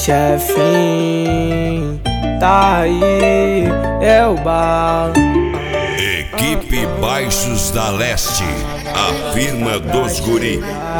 chefinho, tá aí, é o bala. Equipe Baixos da Leste, a firma dos guri.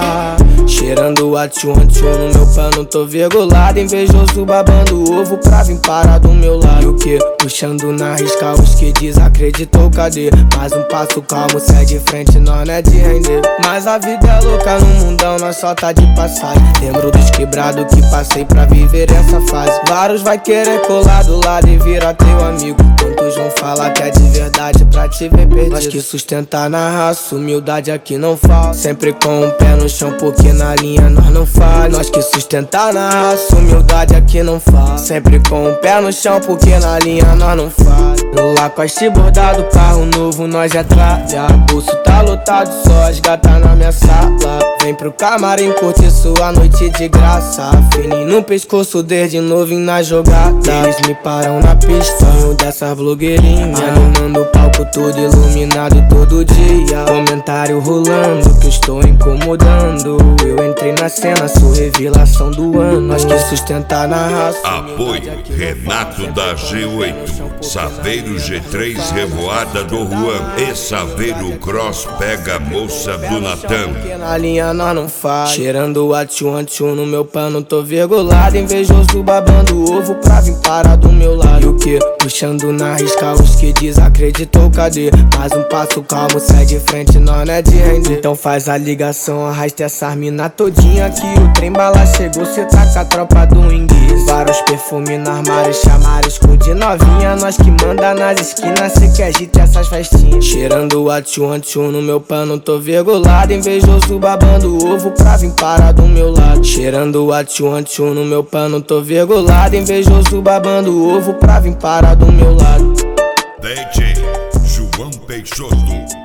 Cheirando a tchum-tchum no meu pano, tô virgulado, invejoso babando ovo pra vir parar do meu lado. E o que? Puxando na risca os que desacreditou, cadê? Mais um passo calmo, segue em frente, nós não é de render. Mas a vida é louca no mundão, nós só tá de passagem. Lembro dos quebrados que passei pra viver essa fase. Vários vai querer colar do lado e virar teu amigo. Quantos vão falar que é de verdade pra te ver perdido? Nós que sustentar na raça, humildade aqui não falta. Sempre com o pé no chão, porque na linha nós não falha. Nós que sustentar na raça, humildade aqui não falta. Sempre com o pé no chão, porque na linha nós não falha. No Lacoste bordado, carro novo, nós já tralha. Bolso tá lotado, só as gatas na minha sala. Vem pro camarim curtir sua noite de graça. Fininho no pescoço, desde novinho na jogada. Eles me param na pista, sonho dessas blogueirinhas. Animando o palco todo iluminado todo dia. Comentário rolando que eu estou incomodando. Eu entrei na cena, sou revelação do ano. Nós que sustentar na raça. Apoio Renato da G8, Saveiro G3 Revoada do Juan e Saveiro Cross pega a moça do Natan. Porque na linha nós não faz. Cheirando a tchum-tchum no meu pano, tô virgulado, invejoso babando ovo pra vir parar do meu lado. E o que? Puxando na risca os que desacreditou, cadê? Mais um passo calmo, segue em frente, nós não é de render. Então faz a ligação, arrasta essas mina todinha que o trem bala chegou, cê tá com a tropa do inglês. Vários perfumes no armário, chamaram esconde novinha. Nós que manda nas esquinas, cê quer agite essas festinhas. Cheirando a tchum-tchum no meu pano, tô virgulado, invejoso babando ovo pra vir parar do meu lado. Cheirando a tchum-tchum no meu pano, tô virgulado, invejoso babando ovo pra vir parar do meu lado. DJ João Peixoto.